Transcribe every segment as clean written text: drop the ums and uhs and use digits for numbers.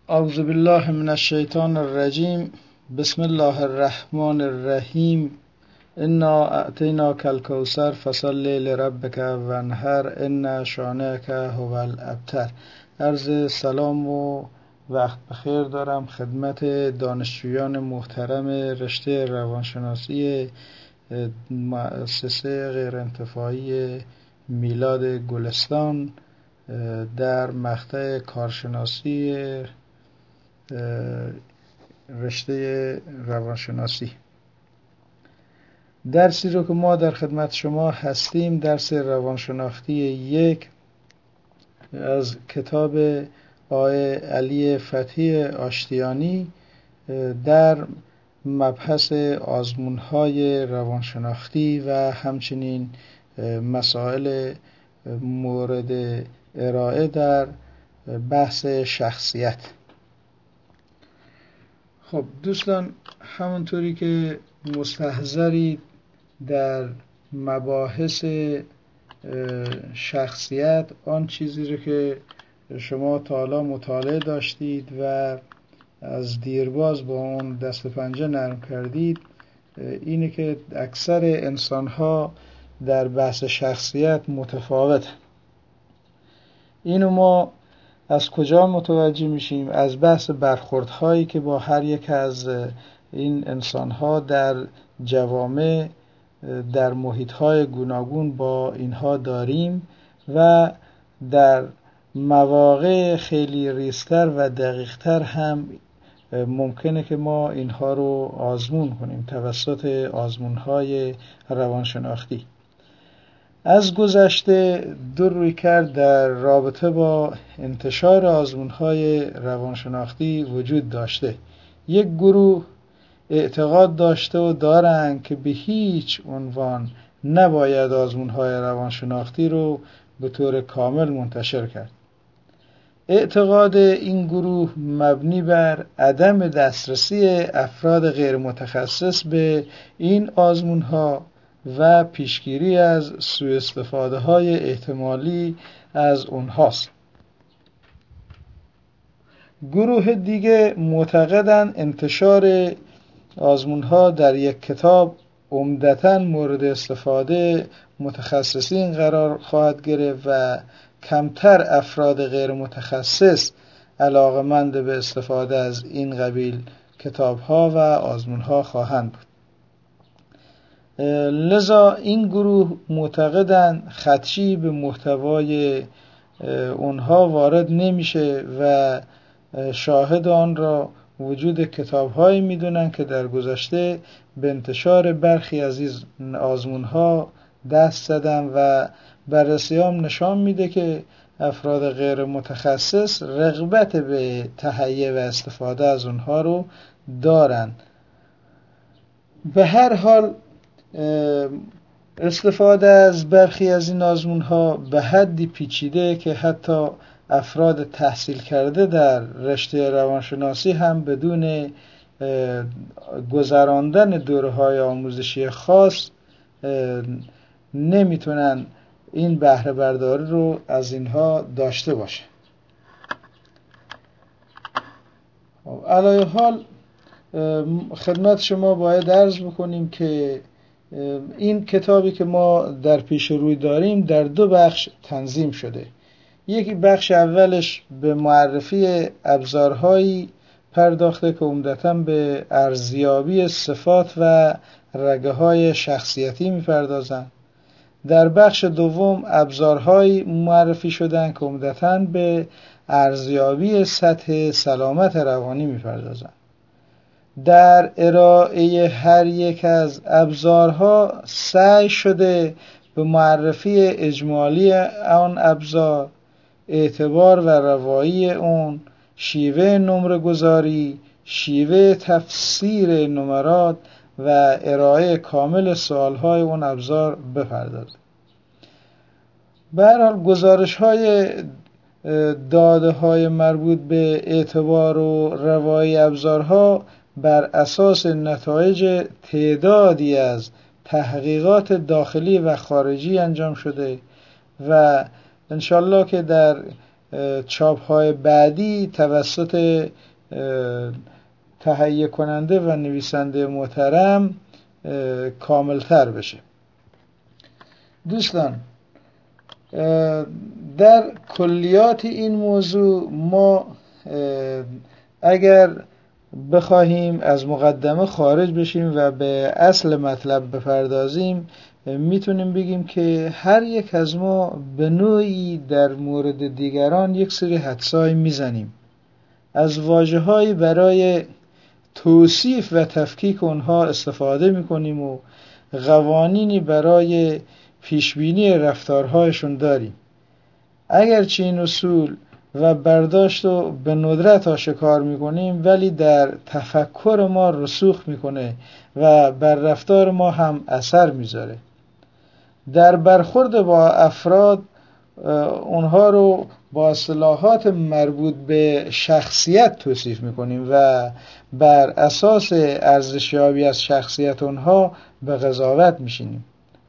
اعوذ بالله من الشیطان الرجیم. بسم الله الرحمن الرحیم. انا اعطیناک الکوثر فصل لربک وانحر ان شانئک هو الابتر. عرض سلام و وقت بخیر دارم خدمت دانشجویان محترم رشته روانشناسی مؤسسه غیرانتفاعی میلاد گلستان در مقطع کارشناسی رشته روانشناسی. درسی رو که ما در خدمت شما هستیم درس روانشناختی 1 از کتاب آقای علی فتحی آشتیانی در مبحث آزمون‌های روانشناختی و همچنین مسائل مورد ارائه در بحث شخصیت. خب دوستان، همونطوری که مستحضرید در مباحث شخصیت آن چیزی رو که شما تا حالا مطالعه داشتید و از دیرباز با اون دست پنجه نرم کردید اینه که اکثر انسان‌ها در بحث شخصیت متفاوتن. اینو ما از کجا متوجه میشیم؟ از بحث برخوردهایی که با هر یک از این انسان‌ها در جوامع در محیط‌های گوناگون با اینها داریم و در مواقع خیلی ریزتر و دقیقتر هم ممکنه که ما اینها رو آزمون کنیم توسط آزمون‌های روانشناختی. از گذشته دو رویکرد در رابطه با انتشار آزمون‌های روانشناختی وجود داشته. یک گروه اعتقاد داشته و دارند که به هیچ عنوان نباید آزمون‌های روانشناختی رو به طور کامل منتشر کرد. اعتقاد این گروه مبنی بر عدم دسترسی افراد غیر متخصص به این آزمون‌ها و پیشگیری از سوء استفاده های احتمالی از اونهاست. گروه دیگه معتقدن انتشار آزمون‌ها در یک کتاب عمدتاً مورد استفاده متخصصین قرار خواهد گرفت و کمتر افراد غیر متخصص علاقه‌مند به استفاده از این قبیل کتاب‌ها و آزمون‌ها خواهند بود. لذا این گروه معتقدن خدشه‌ای به محتوای اونها وارد نمیشه و شاهد آن را وجود کتاب‌هایی میدونن که در گذشته به انتشار برخی از این آزمون‌ها دست زدن و بررسی‌هام نشان میده که افراد غیر متخصص رغبت به تهیه و استفاده از اونها رو دارن. به هر حال استفاده از برخی از این آزمون‌ها به حدی پیچیده که حتی افراد تحصیل کرده در رشته روانشناسی هم بدون گذراندن دوره‌های آموزشی خاص نمیتونن این بهره برداری رو از اینها داشته باشه. علی حال خدمت شما باید عرض بکنیم که این کتابی که ما در پیش روی داریم در 2 بخش تنظیم شده. یکی بخش اولش به معرفی ابزارهایی پرداخته که عمدتاً به ارزیابی صفات و رگه‌های شخصیتی می‌پردازن. در بخش دوم ابزارهایی معرفی شدن که عمدتاً به ارزیابی سطح سلامت روانی می‌پردازن. در ارائه هر یک از ابزارها سعی شده به معرفی اجمالی آن ابزار، اعتبار و روایی اون، شیوه نمره گذاری، شیوه تفسیر نمرات و ارائه کامل سوالهای اون ابزار بپردازه. به هر حال گزارش‌های داده‌های مربوط به اعتبار و روایی ابزارها بر اساس نتایج تعدادی از تحقیقات داخلی و خارجی انجام شده و انشالله که در چاپ‌های بعدی توسط تهیه کننده و نویسنده محترم کاملتر بشه. دوستان، در کلیات این موضوع ما اگر بخواهیم از مقدمه خارج بشیم و به اصل مطلب بپردازیم، میتونیم بگیم که هر یک از ما به نوعی در مورد دیگران یک سری حدسای میزنیم، از واژه‌هایی برای توصیف و تفکیک اونها استفاده میکنیم و قوانینی برای پیشبینی رفتارهایشون داریم. اگرچه این اصول و برداشت رو به ندرت آشکار میکنیم، ولی در تفکر ما رسوخ میکنه و بر رفتار ما هم اثر میذاره. در برخورد با افراد اونها رو با اصطلاحات مربوط به شخصیت توصیف میکنیم و بر اساس ارزشیابی از شخصیت اونها به قضاوت میشینیم.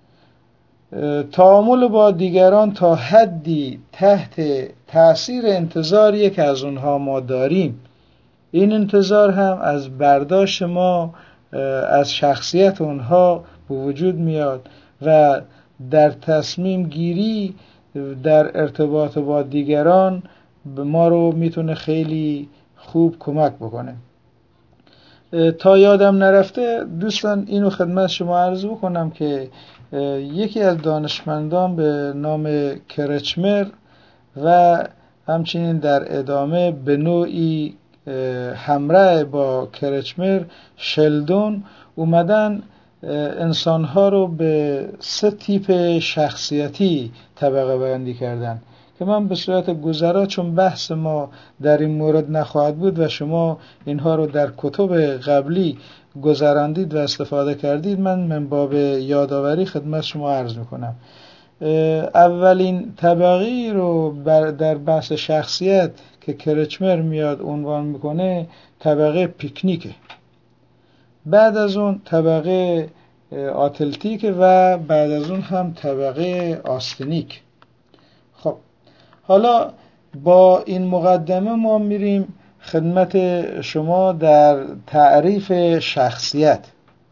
تعامل با دیگران تا حدی تحت تأثیر انتظاریه که از اونها ما داریم. این انتظار هم از برداشت ما از شخصیت اونها به وجود میاد و در تصمیم گیری در ارتباط با دیگران به ما رو میتونه خیلی خوب کمک بکنه. تا یادم نرفته دوستان، اینو خدمت شما عرض بکنم که یکی از دانشمندان به نام کرچمر و همچنین در ادامه به نوعی همراه با کرچمر شلدون اومدن انسانها رو به 3 تیپ شخصیتی طبقه بندی کردن که من به صورت گذرا، چون بحث ما در این مورد نخواهد بود و شما اینها رو در کتب قبلی گذراندید و استفاده کردید، من باب یادآوری خدمت شما عرض میکنم. اولین طبقه رو در بحث شخصیت که کرچمر میاد عنوان میکنه طبقه پیکنیکه، بعد از اون طبقه آتلتیک و بعد از اون هم طبقه آستنیک. خب حالا با این مقدمه ما میریم خدمت شما در تعریف شخصیت.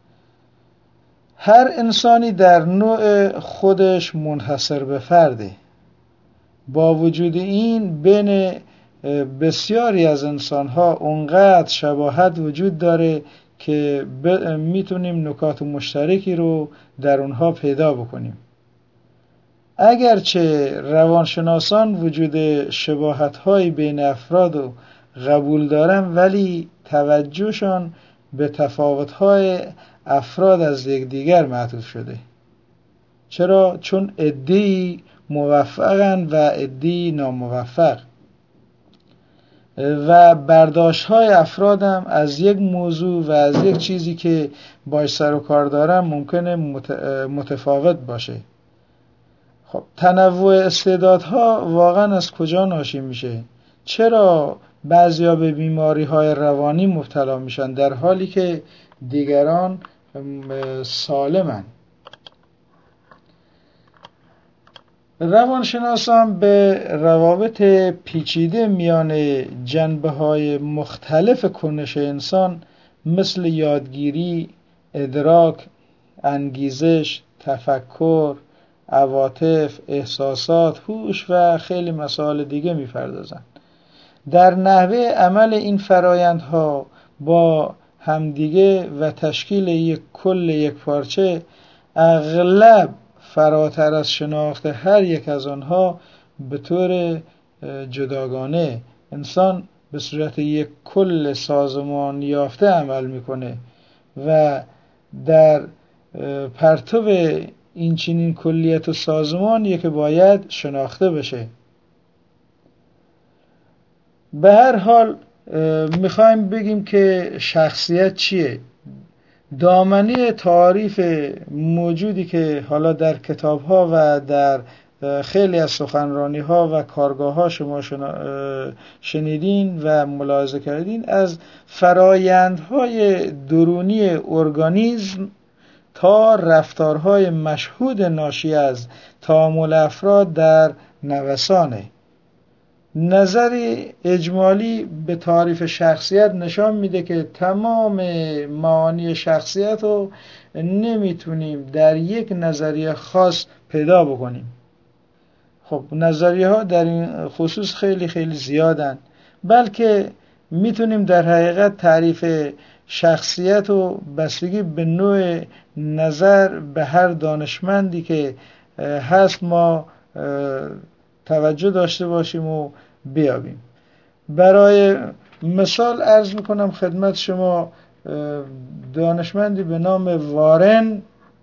هر انسانی در نوع خودش منحصر به فرده. با وجود این بین بسیاری از انسانها اونقدر شباهت وجود داره که میتونیم نکات مشترکی رو در اونها پیدا بکنیم. اگرچه روانشناسان وجود شباهت‌های بین افراد رو قبول دارن، ولی توجهشان به تفاوت‌های افراد از یکدیگر معطوف شده. چرا؟ چون عده‌ای موفقن و عده‌ای ناموفق و برداشت‌های افراد هم از یک موضوع و از یک چیزی که باش سر و کار دارن ممکنه متفاوت باشه. خب تنوع استعدادها واقعا از کجا ناشی میشه؟ چرا بعضیا به بیماری‌های روانی مبتلا میشن در حالی که دیگران سالمن؟ روانشناسان به روابط پیچیده میان جنبه‌های مختلف کنش انسان مثل یادگیری، ادراک، انگیزش، تفکر، عواطف، احساسات، هوش و خیلی مسائل دیگه می‌پردازند. در نحوه عمل این فرایندها با همدیگه و تشکیل یک کل یک پارچه اغلب فراتر از شناخت هر یک از آنها به طور جداگانه انسان به صورت یک کل سازمان یافته عمل میکنه و در پرتو این چنین کلیت و سازمانیه که باید شناخته بشه. به هر حال میخوایم بگیم که شخصیت چیه؟ دامنه تعریف موجودی که حالا در کتاب‌ها و در خیلی از سخنرانی‌ها و کارگاه‌ها شما شنیدین و ملاحظه کردین، از فرایندهای درونی ارگانیسم تا رفتارهای مشهود ناشی از تعامل افراد در نوسانه. نظر اجمالی به تعریف شخصیت نشان میده که تمام معانی شخصیت رو نمیتونیم در یک نظریه خاص پیدا بکنیم. خب نظریه ها در این خصوص خیلی خیلی زیادن، بلکه میتونیم در حقیقت تعریف شخصیت و بستگی به نوع نظر به هر دانشمندی که هست ما توجه داشته باشیم و بیابیم. برای مثال عرض میکنم خدمت شما، دانشمندی به نام وارن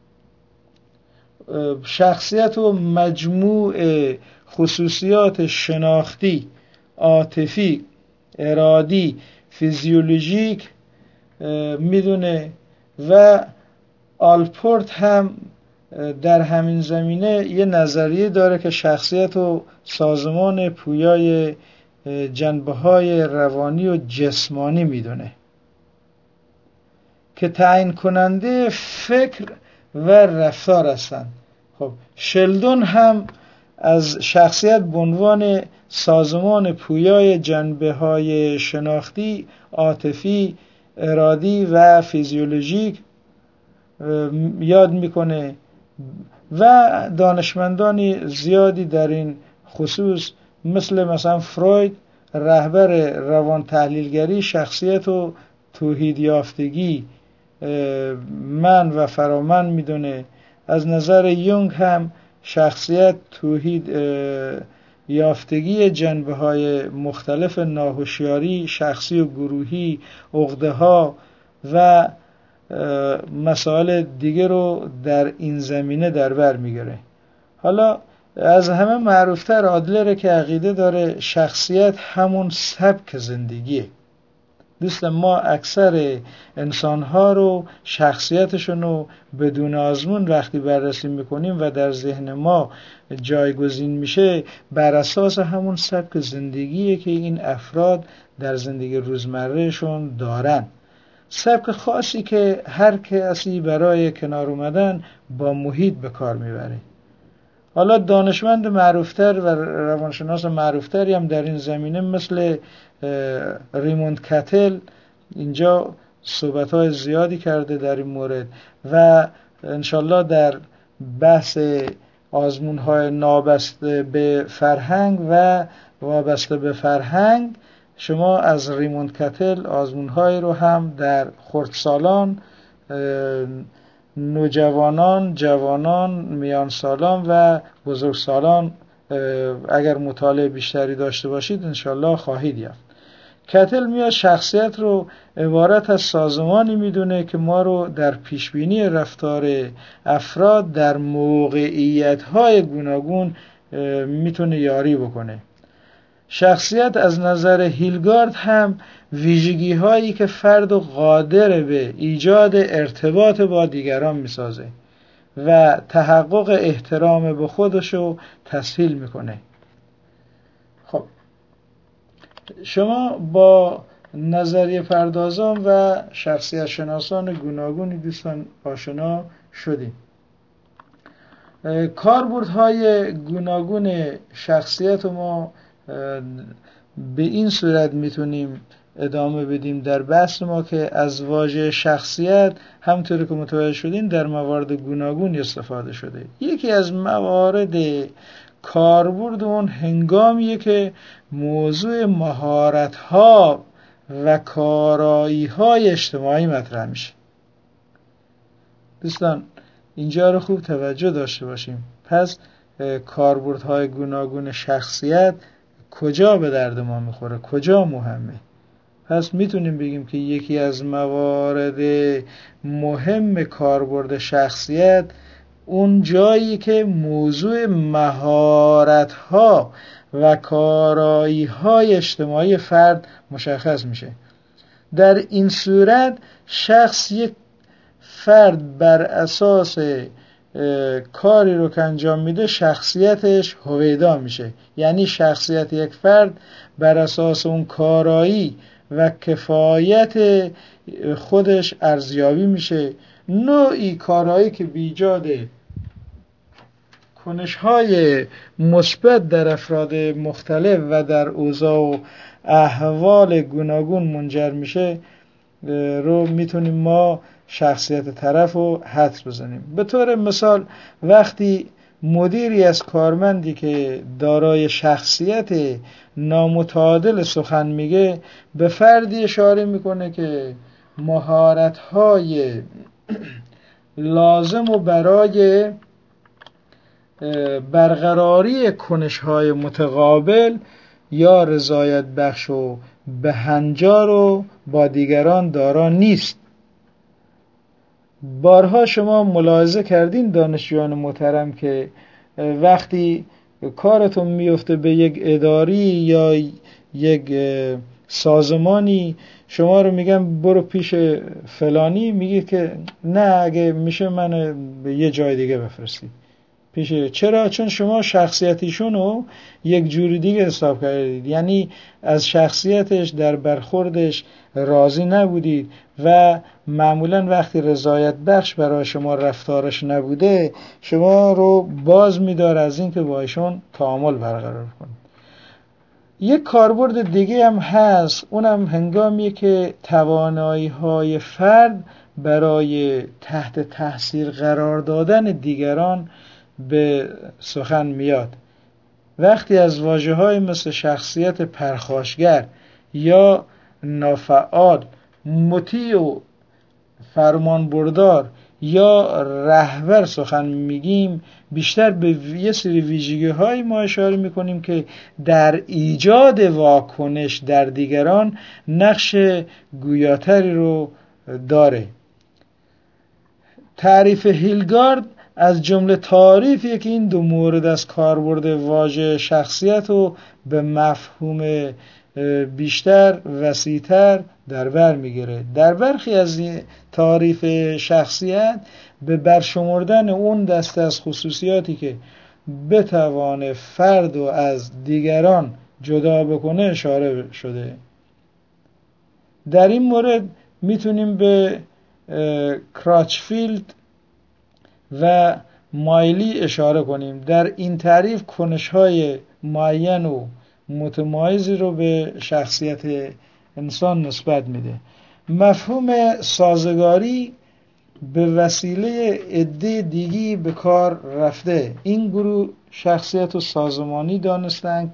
شخصیت و مجموع خصوصیات شناختی، عاطفی، ارادی، فیزیولوژیک میدونه و آلپورت هم در همین زمینه یه نظریه داره که شخصیت و سازمان پویای جنبه‌های روانی و جسمانی میدونه که تعیین کننده فکر و رفتار هستند. خب شلدون هم از شخصیت به عنوان سازمان پویای جنبه‌های شناختی، عاطفی، ارادی و فیزیولوژیک یاد میکنه و دانشمندانی زیادی در این خصوص مثلا فروید رهبر روان تحلیلگری شخصیت و توحید یافتگی من و فرامن میدونه. از نظر یونگ هم شخصیت توحید یافتگی جنبه‌های مختلف ناهوشیاری شخصی و گروهی، عقده‌ها و مسائل دیگه رو در این زمینه در بر میگیره. حالا از همه معروفتر آدلره که عقیده داره شخصیت همون سبک زندگیه. دوستان ما اکثر انسان‌ها رو شخصیتشون رو بدون آزمون وقتی بررسی میکنیم و در ذهن ما جایگزین میشه بر اساس همون سبک زندگیه که این افراد در زندگی روزمرهشون دارن، سبک خاصی که هر کسی برای کنار اومدن با محیط به کار میبره. حالا دانشمند معروفتر و روانشناس معروفتری هم در این زمینه مثل ریموند کتل اینجا صحبت‌های زیادی کرده در این مورد و انشالله در بحث آزمون‌های نابسته به فرهنگ و وابسته به فرهنگ شما از ریموند کتل آزمون‌های رو هم در خردسالان، نوجوانان، جوانان، میان سالان و بزرگسالان اگر مطالعه بیشتری داشته باشید انشالله خواهید یافت. کتل میاد شخصیت رو عبارت از سازمانی میدونه که ما رو در پیشبینی رفتار افراد در موقعیت‌های گوناگون میتونه یاری بکنه. شخصیت از نظر هیلگارد هم ویژگی هایی که فرد قادر به ایجاد ارتباط با دیگران میسازه و تحقق احترام به خودشو تسهیل میکنه. خب شما با نظریه پردازان و شخصیت شناسان گوناگونی دوستان آشنا شدیم. کاربردهای گوناگون شخصیت ما به این صورت میتونیم ادامه بدیم در بحث ما که از واژه شخصیت همطور که متوجه شدیم در موارد گوناگون استفاده شده. یکی از موارد کاربرد اون هنگامیه که موضوع مهارت‌ها و کارایی‌های اجتماعی مطرح میشه. دوستان اینجا رو خوب توجه داشته باشیم. پس کاربردهای گوناگون شخصیت کجا به درد ما میخوره، کجا مهمه؟ پس میتونیم بگیم که یکی از موارد مهم کاربرد شخصیت اون جایی که موضوع مهارت‌ها و کارایی‌های اجتماعی فرد مشخص میشه. در این صورت شخص یک فرد بر اساس کاری رو که انجام میده شخصیتش هویدا میشه. یعنی شخصیت یک فرد بر اساس اون کارایی و کفایت خودش ارزیابی میشه. نوعی کارایی که به ایجاد کنش‌های مثبت در افراد مختلف و در اوضاع و احوال گوناگون منجر میشه رو میتونیم ما شخصیت طرف رو حدس بزنیم. به طور مثال وقتی مدیری از کارمندی که دارای شخصیت نامتعادل سخن میگه به فردی اشاره میکنه که مهارت‌های لازم و برای برقراری کنش‌های متقابل یا رضایت بخش و بهنجار و با دیگران دارا نیست. بارها شما ملاحظه کردین دانشجویان محترم که وقتی کارتون میفته به یک اداری یا یک سازمانی شما رو میگن برو پیش فلانی، میگید که نه اگه میشه من به یه جای دیگه بفرستید پیش. چرا؟ چون شما شخصیتیشون رو یک جوری دیگه حساب کردید، یعنی از شخصیتش در برخوردش راضی نبودید و معمولا وقتی رضایت بخش برای شما رفتارش نبوده شما رو باز میداره از این که با ایشون تعامل برقرار کنید. یک کاربرد دیگه هم هست، اونم هنگامیه که توانایی‌های فرد برای تحت تاثیر قرار دادن دیگران به سخن میاد. وقتی از واژه‌های مثل شخصیت پرخاشگر یا نافعال، مطیع و فرمانبردار یا رهبر سخن میگیم بیشتر به یه سری ویژگی‌های ما اشاره میکنیم که در ایجاد واکنش در دیگران نقش گویاتری رو داره. تعریف هیلگارد از جمله تعریفی که این دو مورد از کاربرد واژه شخصیت رو به مفهوم بیشتر وسیع‌تر در بر میگیره. در برخی از تعریف شخصیت به برشمردن اون دسته از خصوصیاتی که بتوانه فرد رو از دیگران جدا بکنه اشاره شده. در این مورد میتونیم به کراچفیلد و مایلی اشاره کنیم. در این تعریف کنش‌های معین و متمایزی رو به شخصیت انسان نسبت میده. مفهوم سازگاری به وسیله عده دیگی به کار رفته. این گروه شخصیت و سازمانی دانستن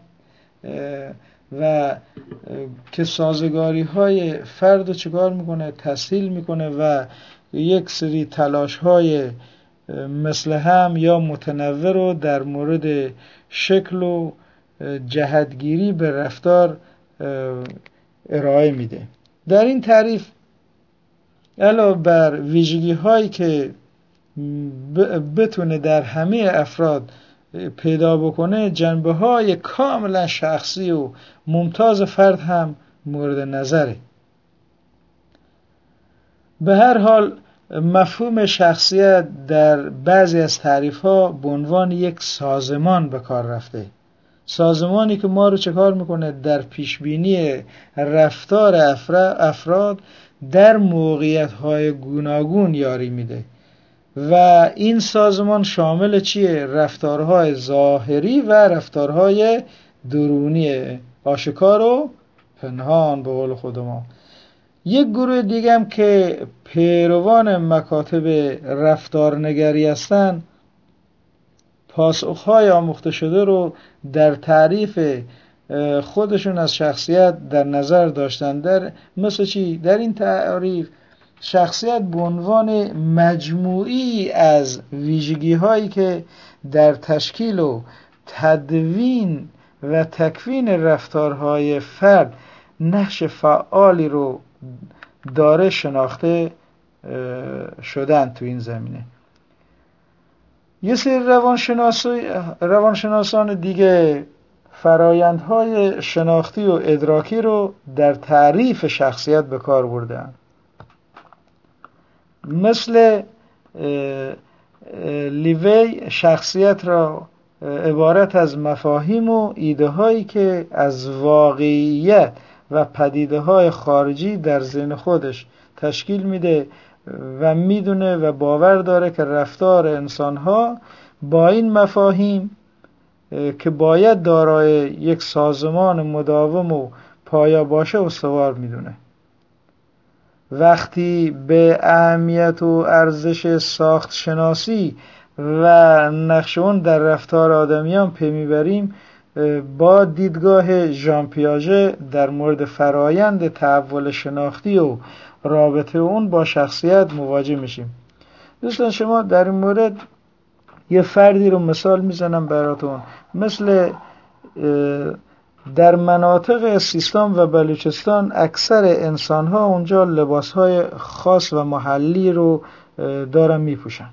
و که سازگاری های فرد رو چکار میکنه؟ تسهیل میکنه و یک سری تلاش های مثل هم یا متنوع رو در مورد شکل و جهتگیری به رفتار ارائه میده. در این تعریف علاوه بر ویژگی هایی که بتونه در همه افراد پیدا بکنه، جنبه های کاملا شخصی و ممتاز فرد هم مورد نظره. به هر حال مفهوم شخصیت در بعضی از تعریف ها به عنوان یک سازمان به کار رفته. سازمانی که ما رو چه کار میکنه؟ در پیشبینی رفتار افراد در موقعیت های گوناگون یاری میده و این سازمان شامل چیه؟ رفتارهای ظاهری و رفتارهای درونی، آشکار و پنهان به قول خود ما. یک گروه دیگه هم که پیروان مکاتب رفتارنگری هستن پاسخهای آموخته شده رو در تعریف خودشون از شخصیت در نظر داشتن. در مثل چی؟ در این تعریف شخصیت به عنوان مجموعی از ویژگی هایی که در تشکیل و تدوین و تکوین رفتارهای فرد نقش فعالی رو داره شناخته شدن تو این زمینه. یه سری روانشناسان دیگه فرایندهای شناختی و ادراکی رو در تعریف شخصیت به کار بردن، مثل لیوی شخصیت را عبارت از مفاهیم و ایده هایی که از واقعیت و پدیده های خارجی در ذهن خودش تشکیل میده و میدونه و باور داره که رفتار انسان ها با این مفاهیم که باید دارای یک سازمان مداوم و پایا باشه استوار میدونه. وقتی به اهمیت و ارزش ساخت شناسی و نقش اون در رفتار آدمیان پی میبریم، با دیدگاه ژان پیاژه در مورد فرایند تحول شناختی و رابطه اون با شخصیت مواجه میشیم. دوستان شما در این مورد یه فردی رو مثال میزنم براتون. مثل در مناطق سیستان و بلوچستان اکثر انسان‌ها اونجا لباس‌های خاص و محلی رو دارن میپوشن.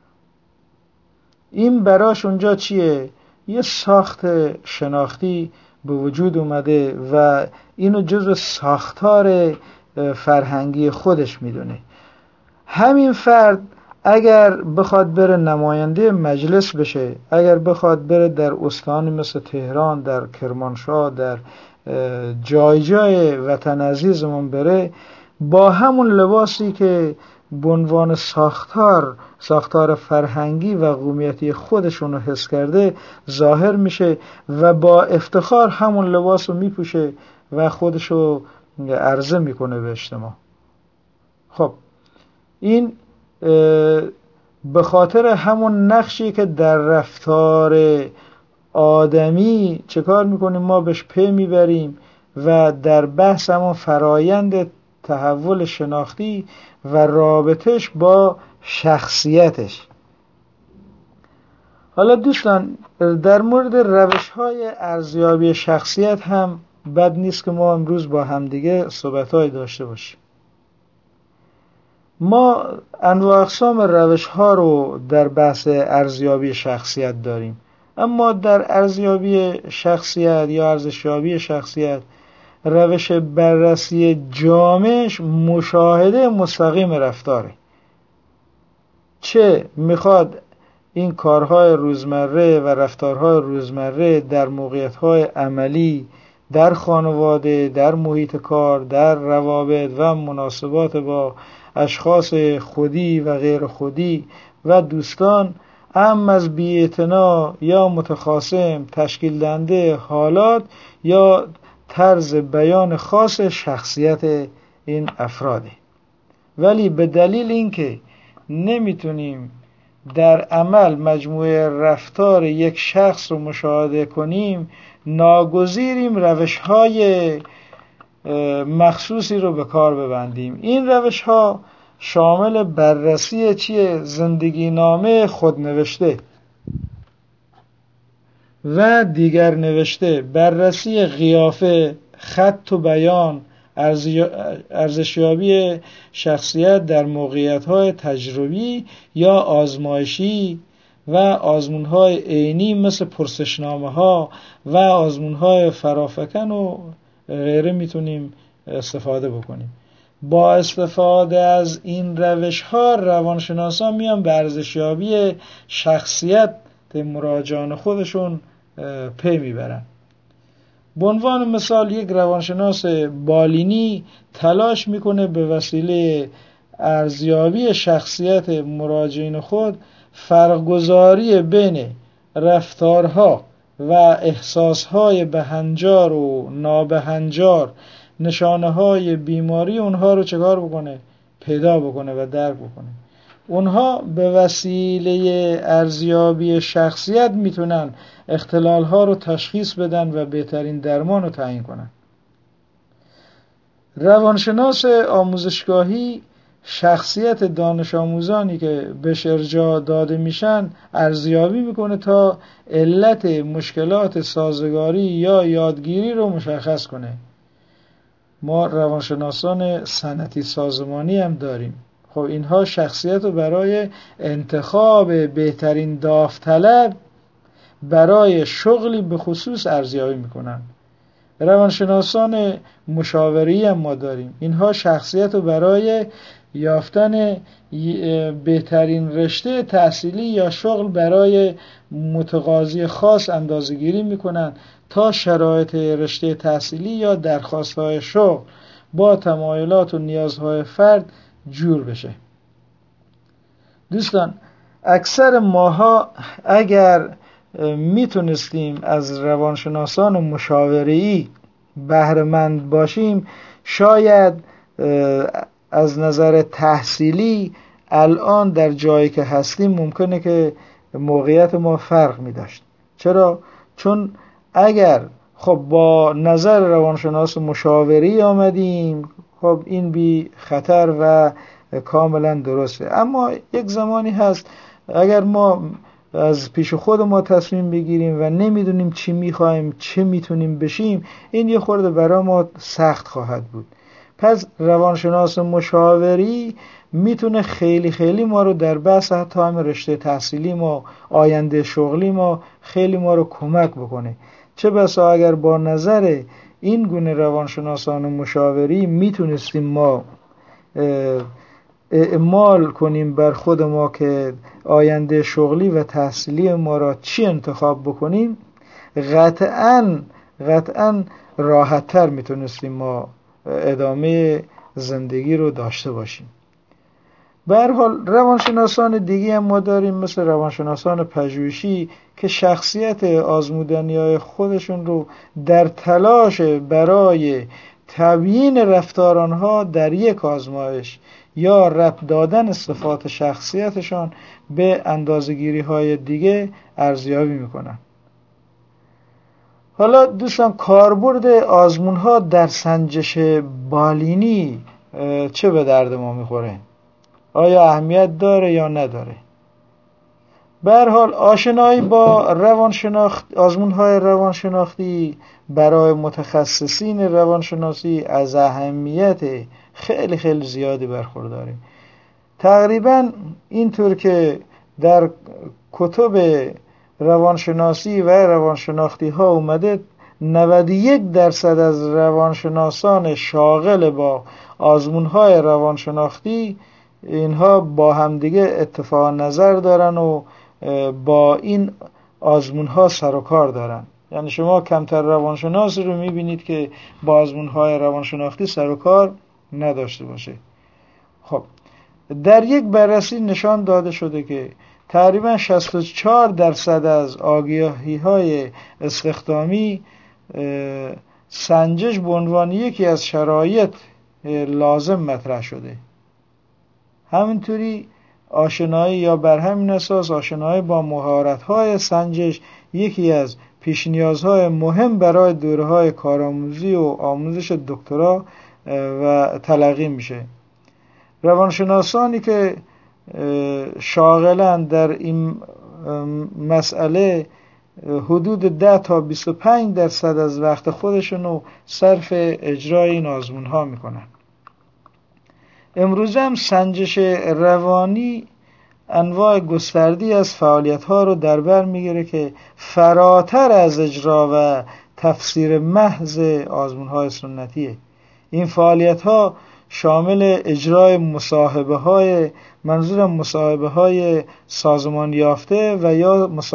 این براش اونجا چیه؟ یه ساخت شناختی به وجود اومده و اینو جزو ساختار فرهنگی خودش میدونه. همین فرد اگر بخواد بره نماینده مجلس بشه، اگر بخواد بره در استانی مثل تهران، در کرمانشاه، در جای جای وطن عزیزمون بره، با همون لباسی که به عنوان ساختار فرهنگی و قومیتی خودشون رو حس کرده ظاهر میشه و با افتخار همون لباس رو میپوشه و خودشو عرضه میکنه به اجتماع. خب این به خاطر همون نقشی که در رفتار آدمی چه کار میکنیم ما بهش پی میبریم و در بحث همون فرایند تحول شناختی و رابطش با شخصیتش. حالا دوستان در مورد روش‌های ارزیابی شخصیت هم بد نیست که ما امروز با همدیگه صحبت‌های داشته باشیم. ما انواع اقسام روش‌ها رو در بحث ارزیابی شخصیت داریم، اما در ارزیابی شخصیت یا ارزشیابی شخصیت روش بررسی جامعش مشاهده مستقیم رفتاره. چه میخواد این کارهای روزمره و رفتارهای روزمره در موقعیت‌های عملی، در خانواده، در محیط کار، در روابط و مناسبات با اشخاص خودی و غیر خودی و دوستان، ام از بی‌اعتنا یا متخاصم تشکیل دهنده حالات یا طرز بیان خاص شخصیت این افراده. ولی به دلیل اینکه نمیتونیم در عمل مجموعه رفتار یک شخص رو مشاهده کنیم، ناگزیریم روش‌های مخصوصی رو به کار ببندیم. این روش‌ها شامل بررسی زندگی نامه خودنوشته و دیگر نوشته، بررسی قیافه، خط و بیان، ارزشیابی شخصیت در موقعیت‌های تجربی یا آزمایشی و آزمون‌های عینی مثل پرسشنامه‌ها و آزمون‌های فرافکن و غیره میتونیم استفاده بکنیم. با استفاده از این روش‌ها روانشناسان میان به ارزشیابی شخصیت مراجعان خودشون پی میبرن. به عنوان مثال یک روانشناس بالینی تلاش میکنه به وسیله ارزیابی شخصیت مراجعین خود فرق‌گذاری بین رفتارها و احساسهای بهنجار و نابهنجار، نشانه‌های بیماری اونها رو چکار بکنه؟ پیدا بکنه و درک بکنه. اونها به وسیله ارزیابی شخصیت میتونن اختلالها رو تشخیص بدن و بهترین درمان رو تعیین کنن. روانشناس آموزشگاهی شخصیت دانش آموزانی که بهش ارجاع داده میشن ارزیابی میکنه تا علت مشکلات سازگاری یا یادگیری رو مشخص کنه. ما روانشناسان صنعتی سازمانی هم داریم. خب اینها شخصیت رو برای انتخاب بهترین داوطلب برای شغلی به خصوص ارزیابی میکنن. روانشناسان مشاوری هم ما داریم. اینها شخصیت رو برای یافتن بهترین رشته تحصیلی یا شغل برای متقاضی خاص اندازه‌گیری میکنن تا شرایط رشته تحصیلی یا درخواست‌های شغل با تمایلات و نیازهای فرد جور بشه. دوستان اکثر ماها اگر میتونستیم از روانشناسان مشاوره‌ای بهره مند باشیم، شاید از نظر تحصیلی الان در جایی که هستیم ممکنه که موقعیت ما فرق می داشت. چرا؟ چون اگر خب با نظر روانشناس مشاوری آمدیم، خب این بی خطر و کاملا درسته. اما یک زمانی هست اگر ما از پیش خود ما تصمیم بگیریم و نمیدونیم چی میخوایم، چه میتونیم بشیم، این یه خورده برای ما سخت خواهد بود. پس روانشناس مشاوری میتونه خیلی خیلی ما رو در بحث حتی هم رشته تحصیلی ما، آینده شغلی ما، خیلی ما رو کمک بکنه. چه بسا اگر با نظر این گونه روانشناسان مشاوری میتونستیم ما اعمال کنیم بر خود ما که آینده شغلی و تحصیلی ما را چی انتخاب بکنیم، قطعاً راحت‌تر میتونستیم ما ادامه زندگی رو داشته باشیم. به هر حال روانشناسان دیگه هم ما داریم، مثل روانشناسان پژوهشی که شخصیت آزمودنی‌های خودشون رو در تلاش برای تبیین رفتار آنها در یک آزمایش یا ربط دادن صفات شخصیتشان به اندازه‌گیری‌های دیگه ارزیابی میکنن. حالا دوستان، کاربرد آزمون‌ها در سنجش بالینی چه به درد ما میخوره؟ آیا اهمیت داره یا نداره؟ به هر حال آشنایی با آزمون‌های روانشناختی برای متخصصین روانشناسی از اهمیت خیلی خیلی زیادی برخورداره. تقریبا اینطور که در کتب روانشناسی و روانشناختی ها اومده، 91% از روانشناسان شاغل با آزمون‌های روانشناختی اینها با همدیگه اتفاق نظر دارن و با این آزمون‌ها سر و کار دارن. یعنی شما کمتر روانشناس رو میبینید که با آزمون‌های روانشناختی سر و کار نداشته باشه. خب در یک بررسی نشان داده شده که تقریبا 64% از آگاهی‌های استخدامی سنجش به عنوان یکی از شرایط لازم مطرح شده. همینطوری آشنایی یا بر همین اساس آشنایی با مهارت‌های سنجش یکی از پیش نیازهای مهم برای دوره‌های کارآموزی و آموزش دکترا و تلقی میشه. روانشناسانی که شاغلن در این مسئله حدود 10 تا 25% از وقت خودشونو صرف اجرای این آزمون‌ها میکنن. امروز هم سنجش روانی انواع گستردی از فعالیت‌ها رو در بر میگیره که فراتر از اجرا و تفسیر محض آزمون‌های سنتیه. این فعالیت‌ها شامل اجرای مصاحبه‌های، منظورم مصاحبه‌های سازمان یافته و یا